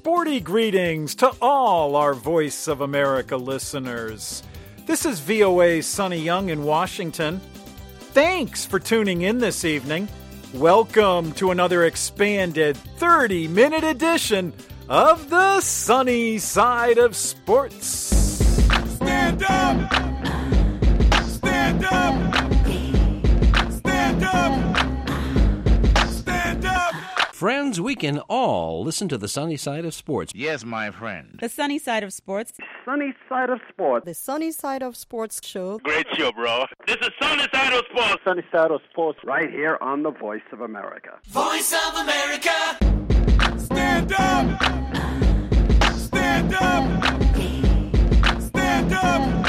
Sporty greetings to all our Voice of America listeners. This is VOA's Sonny Young in Washington. Thanks for tuning in this evening. Welcome to another expanded 30-minute edition of the Sunny Side of Sports. Stand up! Stand up! Stand up! Stand up! Friends, we can all listen to the Sunny Side of Sports. Yes, my friend. The Sunny Side of Sports. Sunny Side of Sports. The Sunny Side of Sports show. Great show, bro. This is Sunny Side of Sports. Sunny Side of Sports, right here on the Voice of America. Voice of America! Stand up! Stand up! Stand up!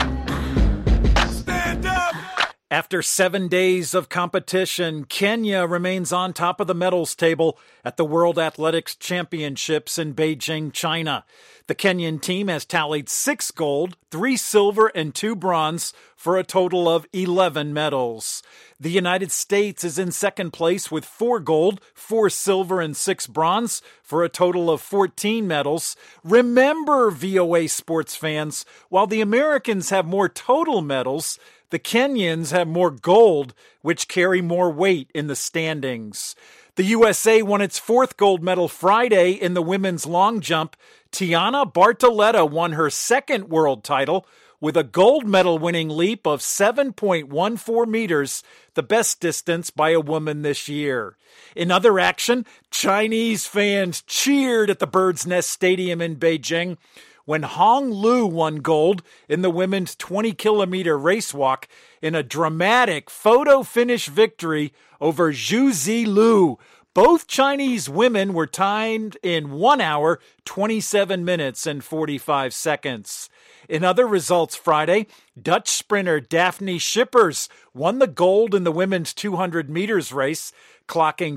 Stand up! After 7 days of competition, Kenya remains on top of the medals table at the World Athletics Championships in Beijing, China. The Kenyan team has tallied 6 gold, 3 silver, and 2 bronze for a total of 11 medals. The United States is in second place with 4 gold, 4 silver, and 6 bronze for a total of 14 medals. Remember, VOA sports fans, while the Americans have more total medals, the Kenyans have more gold, which carry more weight in the standings. The USA won its 4th gold medal Friday in the women's long jump. Tiana Bartoletta won her 2nd world title with a gold medal winning leap of 7.14 meters, the best distance by a woman this year. In other action, Chinese fans cheered at the Bird's Nest Stadium in Beijing when Hong Lu won gold in the women's 20-kilometer race walk in a dramatic photo finish victory over Zhu Zilu. Both Chinese women were timed in 1 hour, 27 minutes, and 45 seconds. In other results Friday, Dutch sprinter Daphne Schippers won the gold in the women's 200 meters race, clocking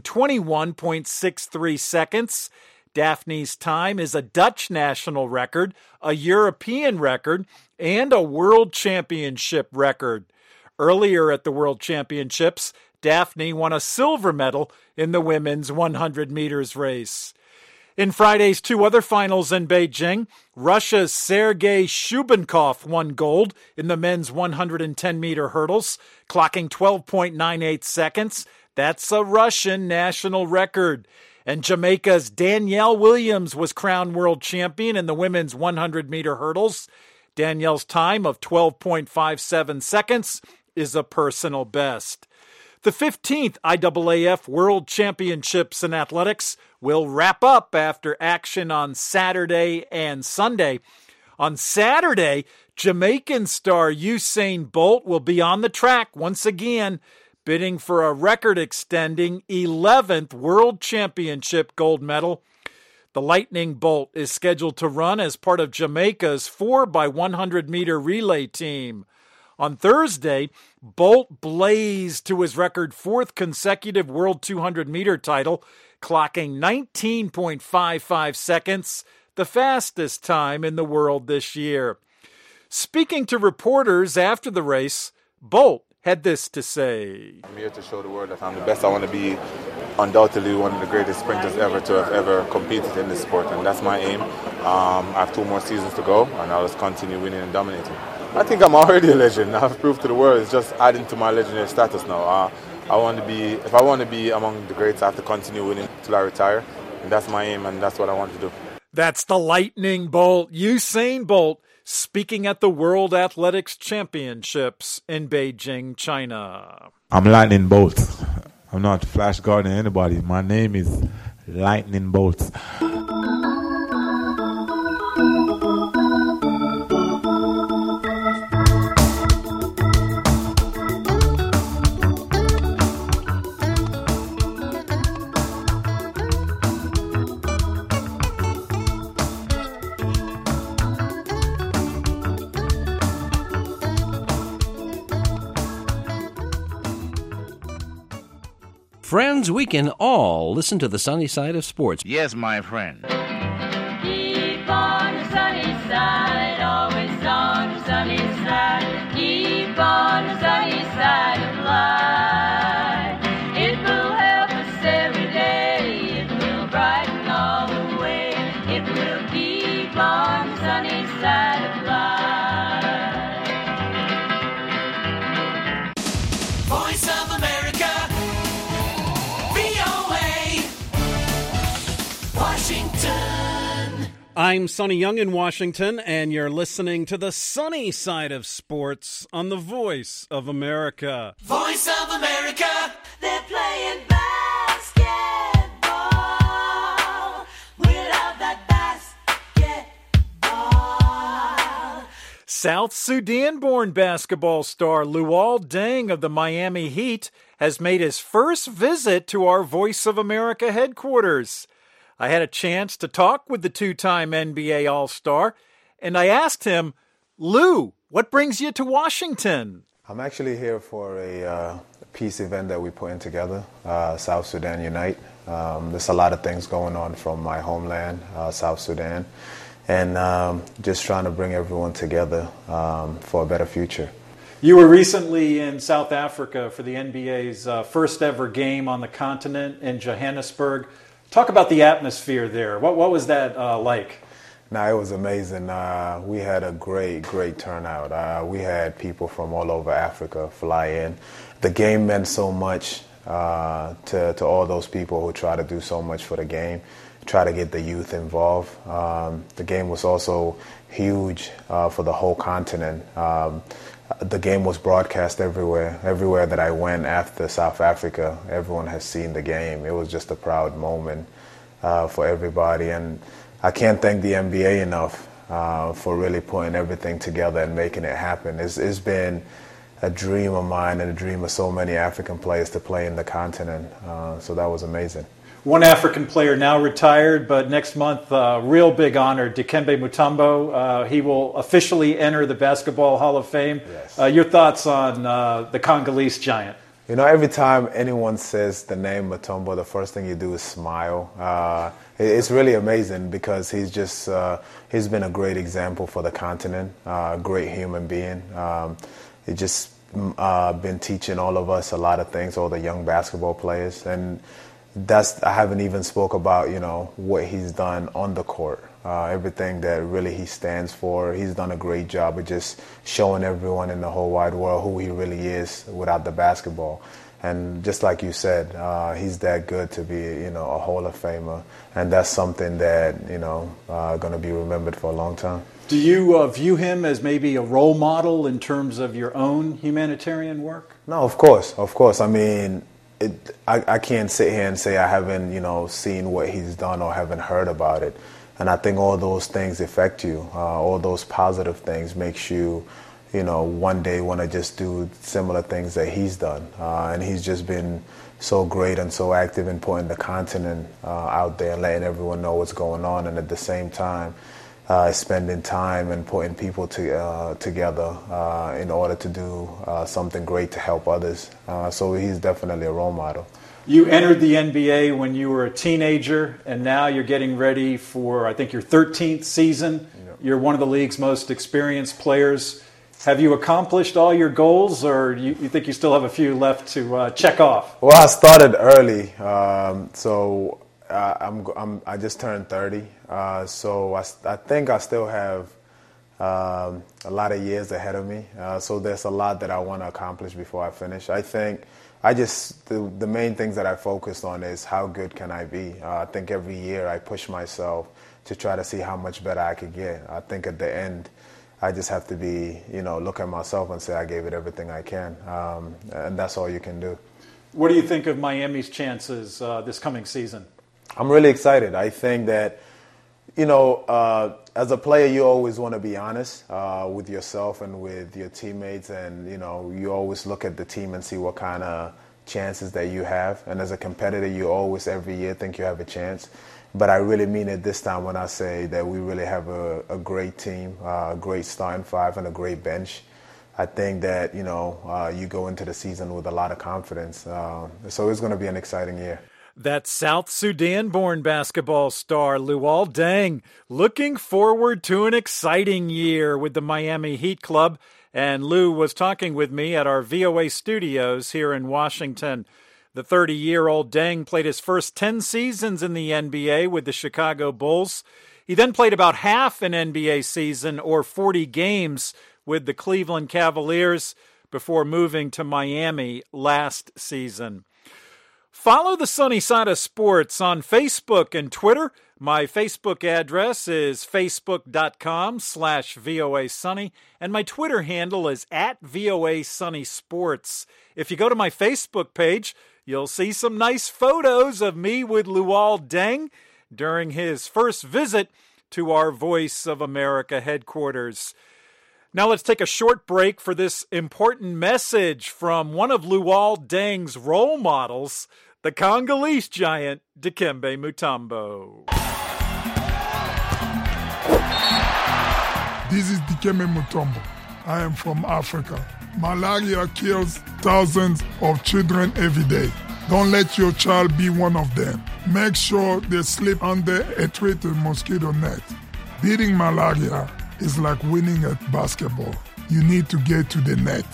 21.63 seconds. Daphne's time is a Dutch national record, a European record, and a World Championship record. Earlier at the World Championships, Daphne won a silver medal in the women's 100 meters race. In Friday's 2 other finals in Beijing, Russia's Sergei Shubenkov won gold in the men's 110-meter hurdles, clocking 12.98 seconds. That's a Russian national record. And Jamaica's Danielle Williams was crowned world champion in the women's 100-meter hurdles. Danielle's time of 12.57 seconds is a personal best. The 15th IAAF World Championships in Athletics will wrap up after action on Saturday and Sunday. On Saturday, Jamaican star Usain Bolt will be on the track once again, bidding for a record-extending 11th World Championship gold medal. The Lightning Bolt is scheduled to run as part of Jamaica's 4x100-meter relay team. On Thursday, Bolt blazed to his record 4th consecutive World 200-meter title, clocking 19.55 seconds, the fastest time in the world this year. Speaking to reporters after the race, Bolt had this to say. I'm here to show the world that I'm the best. I want to be undoubtedly one of the greatest sprinters ever to have ever competed in this sport, and that's my aim. I have 2 more seasons to go, and I'll just continue winning and dominating. I think I'm already a legend. I've proved to the world. It's just adding to my legendary status now. If I want to be among the greats, I have to continue winning till I retire, and that's my aim, and that's what I want to do. That's the Lightning Bolt, Usain Bolt, speaking at the World Athletics Championships in Beijing, China. I'm Lightning Bolt. I'm not Flash Gordon or anybody. My name is Lightning Bolt. Friends, we can all listen to the Sunny Side of Sports. Yes, my friend. Keep on the sunny side, always on the sunny side. Keep on the sunny side of life. It will help us every day. It will brighten all the way. It will I'm Sonny Young in Washington, and you're listening to the sunny side of sports on the Voice of America. Voice of America. They're playing basketball without that basketball. South Sudan-born basketball star Luol Deng of the Miami Heat has made his first visit to our Voice of America headquarters. I had a chance to talk with the two-time NBA All-Star, and I asked him, Lou, what brings you to Washington? I'm actually here for a peace event that we're putting together, South Sudan Unite. There's a lot of things going on from my homeland, South Sudan, and just trying to bring everyone together for a better future. You were recently in South Africa for the NBA's first ever game on the continent in Johannesburg. Talk about the atmosphere there. What was that like? No, it was amazing. We had a great turnout. We had people from all over Africa fly in. The game meant so much to all those people who try to do so much for the game, try to get the youth involved. The game was also huge for the whole continent. The game was broadcast everywhere. Everywhere that I went after South Africa, everyone has seen the game. It was just a proud moment for everybody. And I can't thank the NBA enough for really putting everything together and making it happen. It's been a dream of mine and a dream of so many African players to play in the continent. So that was amazing. One African player now retired, but next month, real big honor, Dikembe Mutombo. He will officially enter the Basketball Hall of Fame. Yes. Your thoughts on the Congolese giant? You know, every time anyone says the name Mutombo, the first thing you do is smile. It's really amazing because he's been a great example for the continent, a great human being. He just been teaching all of us a lot of things, all the young basketball players, and I haven't even spoke about, what he's done on the court, everything that really he stands for. He's done a great job of just showing everyone in the whole wide world who he really is without the basketball. And just like you said, he's that good to be, a Hall of Famer. And that's something that, going to be remembered for a long time. Do you view him as maybe a role model in terms of your own humanitarian work? No, of course. I mean, I can't sit here and say I haven't, seen what he's done or haven't heard about it. And I think all those things affect you. All those positive things makes you, one day want to just do similar things that he's done. And he's just been so great and so active in putting the continent out there and letting everyone know what's going on. And at the same time, spending time and putting people together in order to do something great to help others. So he's definitely a role model. You entered the NBA when you were a teenager, and now you're getting ready for, I think, your 13th season. Yep. You're one of the league's most experienced players. Have you accomplished all your goals, or you think you still have a few left to check off? Well, I started early, I just turned 30, so I think I still have a lot of years ahead of me. So there's a lot that I want to accomplish before I finish. I think the main things that I focused on is how good can I be. I think every year I push myself to try to see how much better I could get. I think at the end, I just have to be, look at myself and say I gave it everything I can, and that's all you can do. What do you think of Miami's chances this coming season? I'm really excited. I think that, as a player, you always want to be honest with yourself and with your teammates. And, you always look at the team and see what kind of chances that you have. And as a competitor, you always every year think you have a chance. But I really mean it this time when I say that we really have a great team, a great starting five, and a great bench. I think that, you go into the season with a lot of confidence. So it's going to be an exciting year. That's South Sudan-born basketball star Luol Deng. Looking forward to an exciting year with the Miami Heat Club. And Lou was talking with me at our VOA studios here in Washington. The 30-year-old Deng played his first 10 seasons in the NBA with the Chicago Bulls. He then played about half an NBA season, or 40 games, with the Cleveland Cavaliers before moving to Miami last season. Follow the Sunny Side of Sports on Facebook and Twitter. My Facebook address is facebook.com/VOA Sunny, and my Twitter handle is @VOA Sunny Sports. If you go to my Facebook page, you'll see some nice photos of me with Luol Deng during his first visit to our Voice of America headquarters. Now let's take a short break for this important message from one of Luol Deng's role models, the Congolese giant Dikembe Mutombo. This is Dikembe Mutombo. I am from Africa. Malaria kills thousands of children every day. Don't let your child be one of them. Make sure they sleep under a treated mosquito net. Beating malaria is like winning at basketball. You need to get to the net.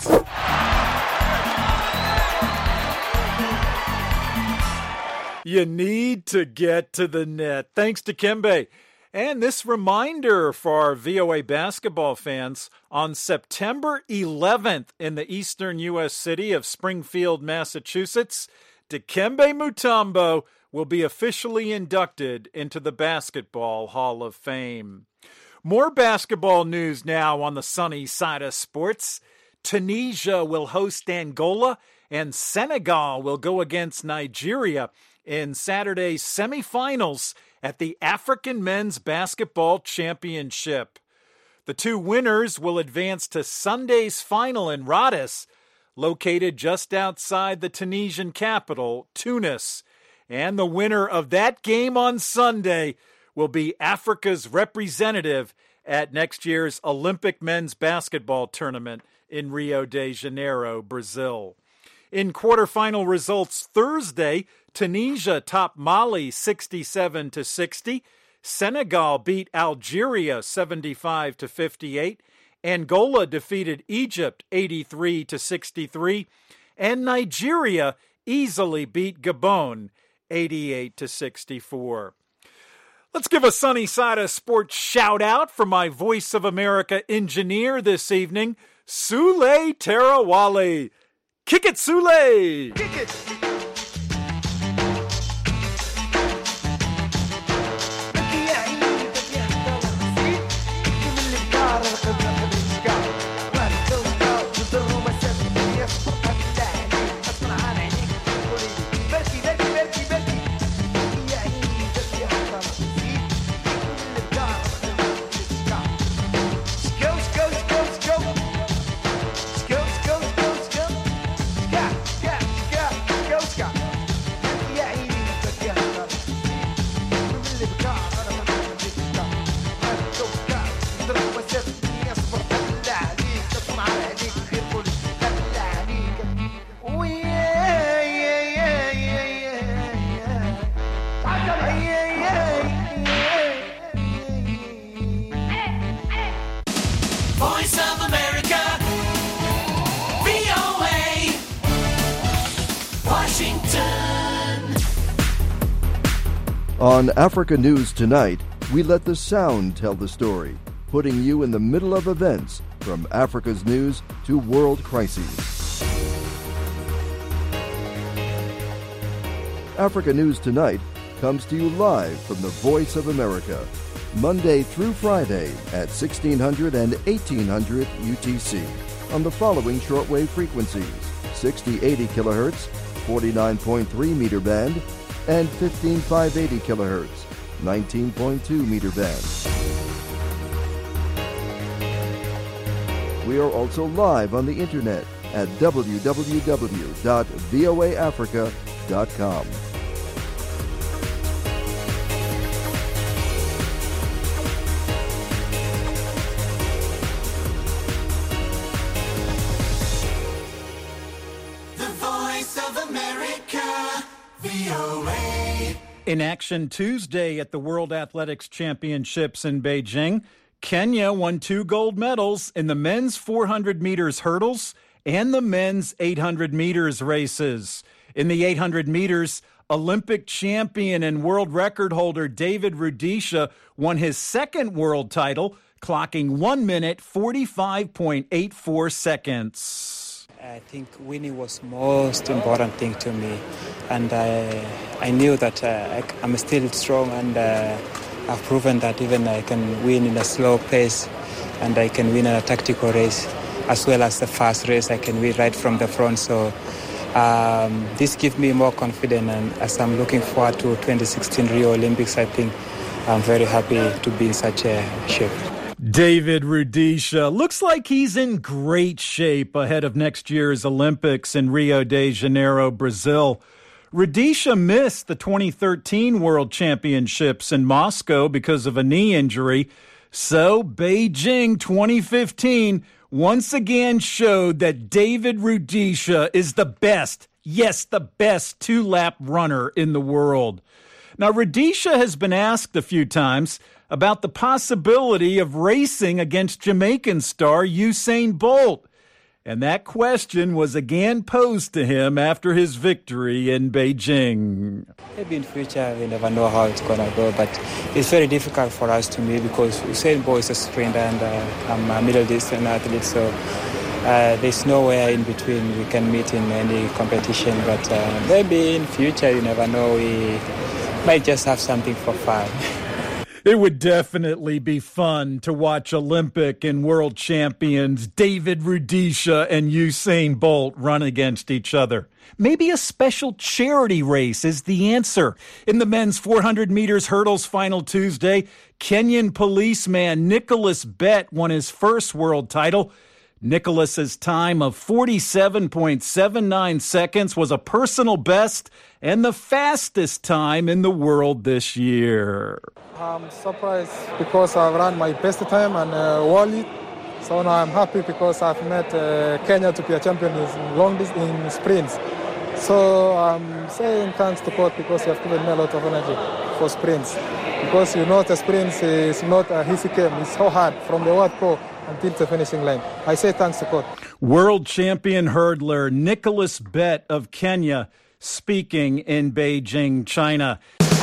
You need to get to the net. Thanks to Dikembe. And this reminder for our VOA basketball fans, on September 11th in the eastern U.S. city of Springfield, Massachusetts, Dikembe Mutombo will be officially inducted into the Basketball Hall of Fame. More basketball news now on the sunny side of sports. Tunisia will host Angola, and Senegal will go against Nigeria in Saturday's semifinals at the African Men's Basketball Championship. The two winners will advance to Sunday's final in Rhodes, located just outside the Tunisian capital, Tunis. And the winner of that game on Sunday will be Africa's representative at next year's Olympic men's basketball tournament in Rio de Janeiro, Brazil. In quarterfinal results Thursday, Tunisia topped Mali 67-60. Senegal beat Algeria 75-58. Angola defeated Egypt 83-63. And Nigeria easily beat Gabon 88-64. Let's give a sunny side of sports shout out for my Voice of America engineer this evening, Sule Tarawale. Kick it, Sule! Kick it! On Africa News Tonight, we let the sound tell the story, putting you in the middle of events from Africa's news to world crises. Africa News Tonight comes to you live from the Voice of America, Monday through Friday at 1600 and 1800 UTC on the following shortwave frequencies: 6080 kilohertz, 49.3 meter band, and 15580 kilohertz, 19.2 meter band. We are also live on the internet at www.voaafrica.com. The Voice of America, VOA. In action Tuesday at the World Athletics Championships in Beijing, Kenya won 2 gold medals in the men's 400 meters hurdles and the men's 800 meters races. In the 800 meters, Olympic champion and world record holder David Rudisha won his second world title, clocking 1 minute 45.84 seconds. I think winning was most important thing to me, and I knew that I'm still strong, and I've proven that even I can win in a slow pace, and I can win in a tactical race, as well as the fast race. I can win right from the front. So this gives me more confidence, and as I'm looking forward to 2016 Rio Olympics, I think I'm very happy to be in such a shape. David Rudisha looks like he's in great shape ahead of next year's Olympics in Rio de Janeiro, Brazil. Rudisha missed the 2013 World Championships in Moscow because of a knee injury. So Beijing 2015 once again showed that David Rudisha is the best, yes, the best two-lap runner in the world. Now, Rudisha has been asked a few times about the possibility of racing against Jamaican star Usain Bolt. And that question was again posed to him after his victory in Beijing. Maybe in future we never know how it's going to go, but it's very difficult for us to meet because Usain Bolt is a sprinter and I'm a middle distance athlete, so there's nowhere in between we can meet in any competition. But maybe in future, you never know, we might just have something for fun. It would definitely be fun to watch Olympic and world champions David Rudisha and Usain Bolt run against each other. Maybe a special charity race is the answer. In the men's 400 meters hurdles final Tuesday, Kenyan policeman Nicholas Bett won his first world title. Nicholas's time of 47.79 seconds was a personal best and the fastest time in the world this year. I'm surprised because I've run my best time and worldly. So now I'm happy because I've met Kenya to be a champion in sprints. So I'm saying thanks to God because you have given me a lot of energy for sprints. Because you know the sprints is not a easy game. It's so hard from the word go until the finishing line. I say thanks to God. World champion hurdler Nicholas Bett of Kenya speaking in Beijing, China.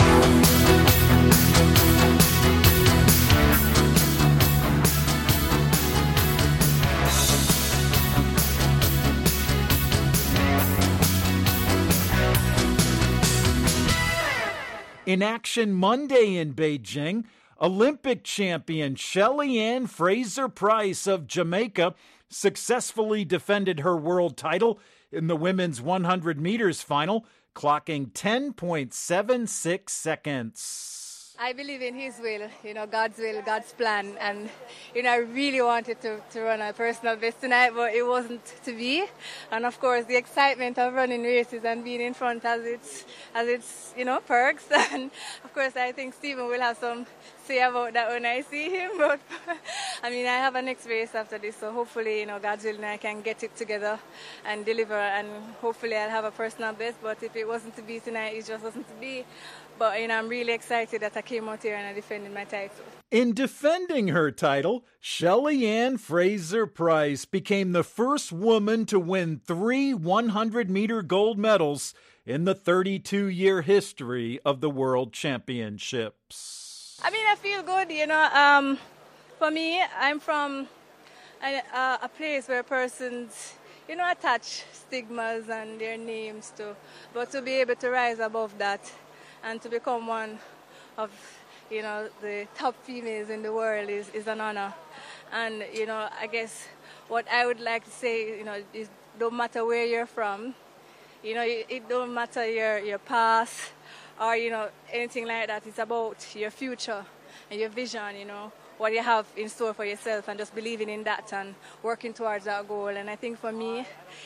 In action Monday in Beijing, Olympic champion Shelly-Ann Fraser-Pryce of Jamaica successfully defended her world title in the women's 100 meters final, clocking 10.76 seconds. I believe in His will, God's will, God's plan. And, I really wanted to run a personal best tonight, but it wasn't to be. And, of course, the excitement of running races and being in front has its perks. And, of course, I think Stephen will have some say about that when I see him. But, I have a next race after this, so hopefully, God's will, and I can get it together and deliver. And hopefully I'll have a personal best. But if it wasn't to be tonight, it just wasn't to be. But I'm really excited that I came out here and I defended my title. In defending her title, Shelly-Ann Fraser-Pryce became the first woman to win 3 100-meter gold medals in the 32-year history of the World Championships. I feel good, For me, I'm from a place where persons, attach stigmas and their names to. But to be able to rise above that and to become one of, the top females in the world is an honor. And, I guess what I would like to say, is don't matter where you're from, it don't matter your past or, anything like that. It's about your future and your vision, what you have in store for yourself and just believing in that and working towards that goal. And I think for me,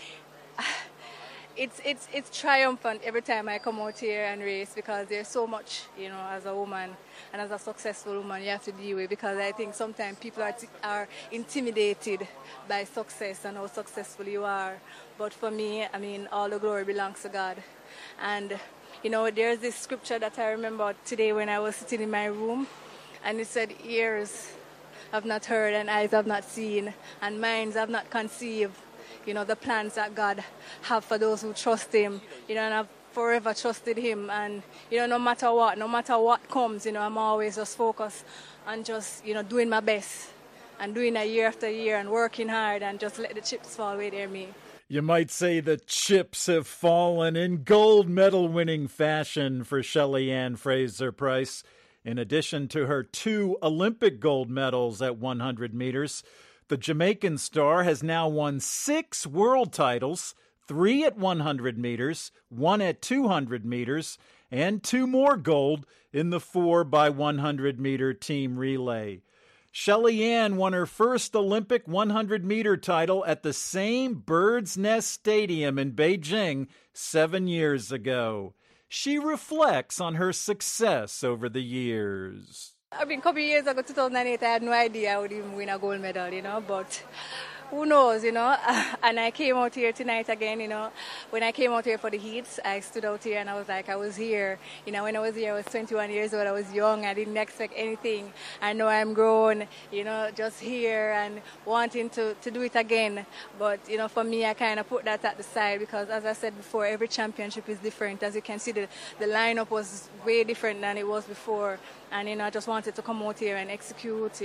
it's triumphant every time I come out here and race because there's so much, as a woman and as a successful woman you have to deal with, because I think sometimes people are intimidated by success and how successful you are. But for me, all the glory belongs to God. And, there's this scripture that I remember today when I was sitting in my room, and it said, ears have not heard and eyes have not seen and minds have not conceived, the plans that God have for those who trust Him, and I've forever trusted Him. And, no matter what comes, I'm always just focused on just, doing my best and doing it year after year and working hard and just let the chips fall where they may. You might say the chips have fallen in gold medal winning fashion for Shelly-Ann Fraser-Pryce. In addition to her 2 Olympic gold medals at 100 meters, the Jamaican star has now won 6 world titles, 3 at 100 meters, 1 at 200 meters, and 2 more gold in the 4x100 meter team relay. Shelly-Ann won her first Olympic 100-meter title at the same Bird's Nest Stadium in Beijing 7 years ago. She reflects on her success over the years. I mean, a couple of years ago, 2008, I had no idea I would even win a gold medal, but who knows, and I came out here tonight again, when I came out here for the heats, I stood out here and I was like, I was here, when I was here, I was 21 years old, I was young, I didn't expect anything. I know I'm grown, just here and wanting to do it again, but, for me, I kind of put that at the side because, as I said before, every championship is different. As you can see, the lineup was way different than it was before, and, I just wanted to come out here and execute,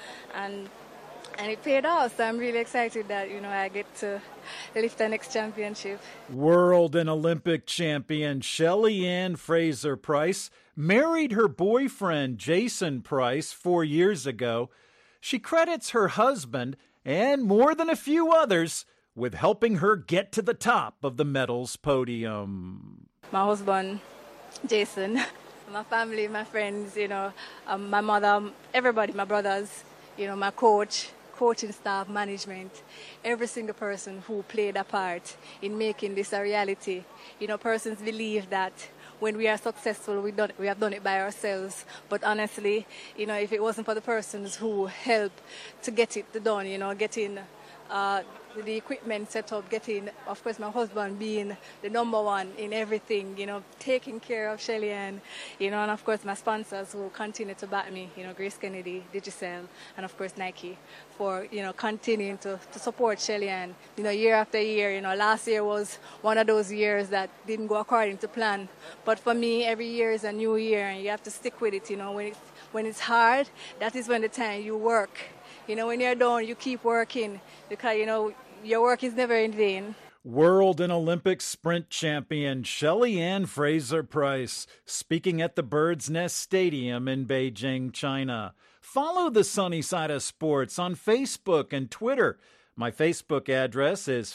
and it paid off, so I'm really excited that, I get to lift the next championship. World and Olympic champion Shelly-Ann Fraser-Pryce married her boyfriend Jason Price 4 years ago. She credits her husband, and more than a few others, with helping her get to the top of the medals podium. My husband, Jason, my family, my friends, my mother, everybody, my brothers, my coaching staff, management, every single person who played a part in making this a reality. Persons believe that when we are successful, we have done it by ourselves. But honestly, if it wasn't for the persons who helped to get it done, getting the equipment set up, getting, of course, my husband being the number one in everything, taking care of Shelly-Ann, and of course my sponsors who continue to back me, Grace Kennedy, Digicel, and of course Nike, for, continuing to support Shelly-Ann, year after year. Last year was one of those years that didn't go according to plan. But for me, every year is a new year, and you have to stick with it, when it's hard, that is when the time you work. When you're done, you keep working because, your work is never in vain. World and Olympic sprint champion Shelly-Ann Fraser-Pryce speaking at the Bird's Nest Stadium in Beijing, China. Follow the Sunny Side of Sports on Facebook and Twitter. My Facebook address is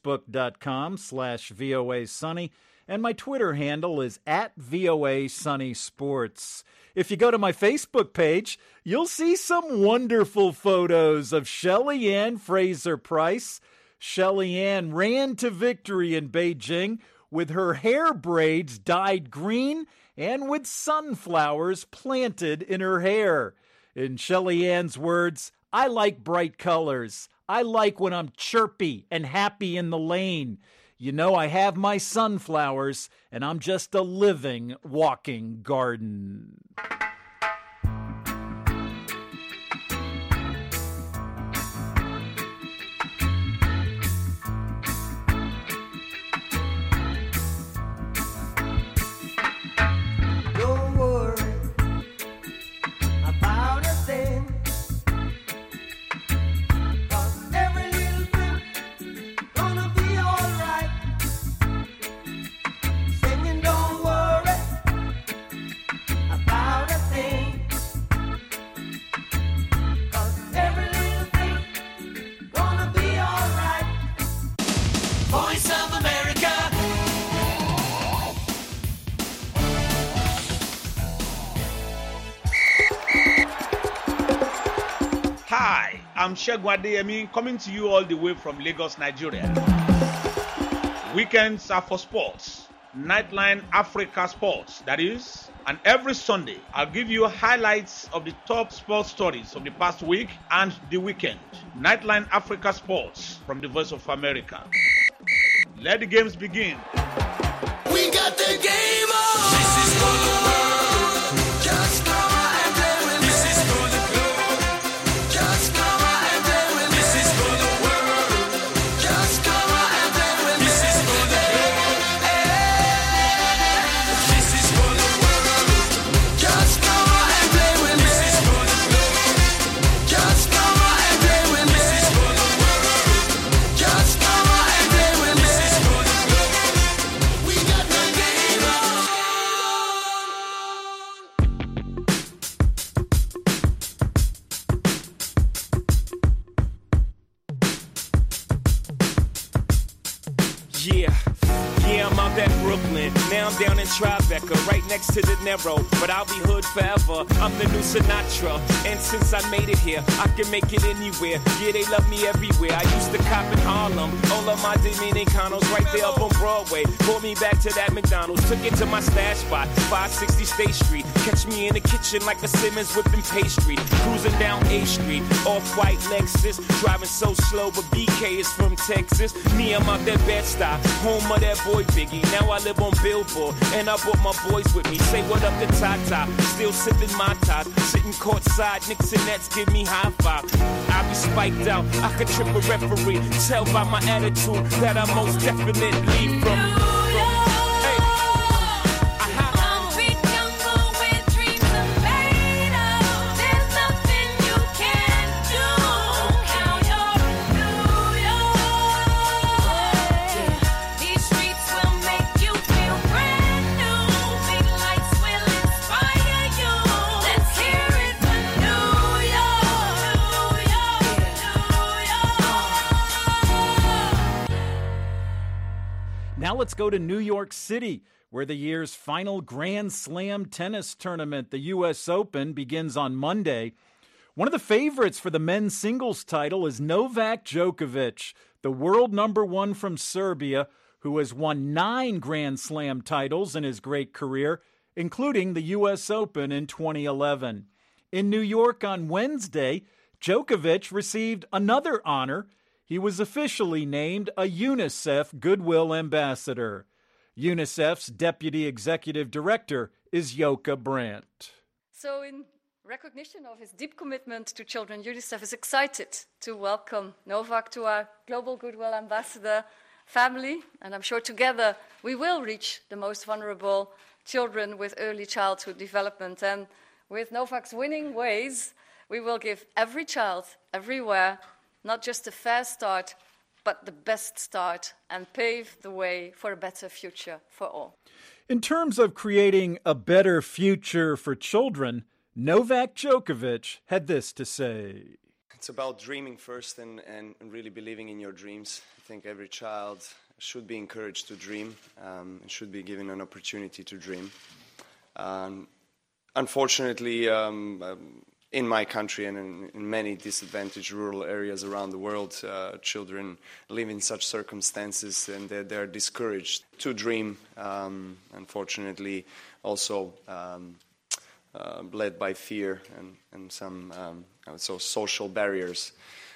facebook.com/VOA-Sunny, and my Twitter handle is @VOA-Sunny-Sports. If you go to my Facebook page, you'll see some wonderful photos of Shelly-Ann Fraser-Pryce. Shelly-Ann ran to victory in Beijing with her hair braids dyed green and with sunflowers planted in her hair. In Shelly-Ann's words, I like bright colors. I like when I'm chirpy and happy in the lane. I have my sunflowers, and I'm just a living, walking garden. Don't worry about a thing. I'm Segun Adeyemi, coming to you all the way from Lagos, Nigeria. Weekends are for sports. Nightline Africa Sports, that is. And every Sunday, I'll give you highlights of the top sports stories of the past week and the weekend. Nightline Africa Sports from the Voice of America. Let the games begin. We got the game on. This is for the world. Just come out and play with me. This is for the globe. Just come out and play with me. This is for the world. Just come out and play with me. This is for the globe. This is for the world. Just come out and play with me. This is for the globe. Just come out and play with me. This is for the world. Just come out and play with me. Tribeca, right next to De Niro. But I'll be hood forever. I'm the new Sinatra. And since I made it here, I can make it anywhere. Yeah, they love me everywhere. I used to cop in Harlem. All of my Dominicanos right there up on Broadway. Pulled me back to that McDonald's. Took it to my stash spot, 560 State Street. Catch me in the kitchen like a Simmons whipping pastry. Cruising down A Street, off-white Lexus. Driving so slow, but BK is from Texas. Me, I'm out that Bed-Stuy, home of that boy Biggie. Now I live on Billboard, and I brought my boys with me. Say what up to Tata, still sipping my top. Sitting courtside, Knicks and Nets give me high five. I be spiked out, I could trip a referee. Tell by my attitude that I most definitely from. Now let's go to New York City, where the year's final Grand Slam tennis tournament, the U.S. Open, begins on Monday. One of the favorites for the men's singles title is Novak Djokovic, the world number one from Serbia, who has won 9 Grand Slam titles in his great career, including the U.S. Open in 2011. In New York on Wednesday, Djokovic received another honor. He was officially named a UNICEF Goodwill Ambassador. UNICEF's Deputy Executive Director is Joka Brandt. So in recognition of his deep commitment to children, UNICEF is excited to welcome Novak to our Global Goodwill Ambassador family. And I'm sure together we will reach the most vulnerable children with early childhood development. And with Novak's winning ways, we will give every child, everywhere, not just a fair start, but the best start, and pave the way for a better future for all. In terms of creating a better future for children, Novak Djokovic had this to say. It's about dreaming first and really believing in your dreams. I think every child should be encouraged to dream and should be given an opportunity to dream. Unfortunately, in my country and in many disadvantaged rural areas around the world, children live in such circumstances and they're discouraged to dream, unfortunately also led by fear and some social barriers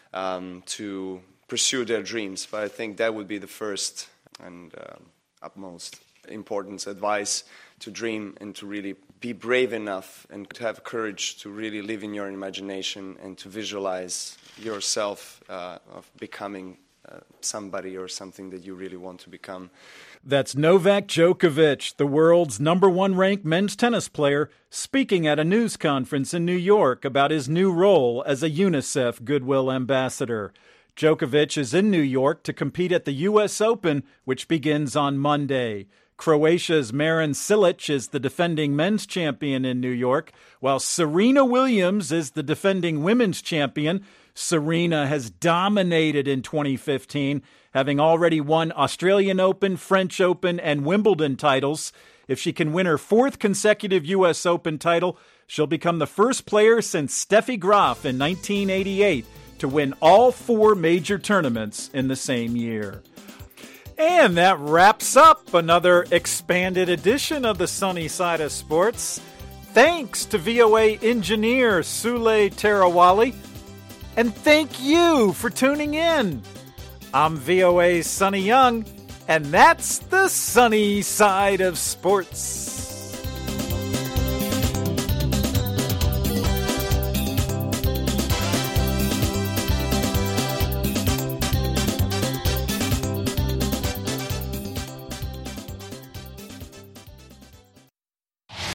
to pursue their dreams. But I think that would be the first and utmost important advice, to dream and to really be brave enough and to have courage to really live in your imagination and to visualize yourself of becoming somebody or something that you really want to become. That's Novak Djokovic, the world's number 1 ranked men's tennis player, speaking at a news conference in New York about his new role as a UNICEF Goodwill Ambassador. Djokovic is in New York to compete at the U.S. Open, which begins on Monday. Croatia's Marin Cilic is the defending men's champion in New York, while Serena Williams is the defending women's champion. Serena has dominated in 2015, having already won Australian Open, French Open, and Wimbledon titles. If she can win her 4th consecutive U.S. Open title, she'll become the first player since Steffi Graf in 1988 to win all 4 major tournaments in the same year. And that wraps up another expanded edition of the Sunny Side of Sports. Thanks to VOA engineer Sule Tarawali. And thank you for tuning in. I'm VOA's Sonny Young, and that's the Sunny Side of Sports.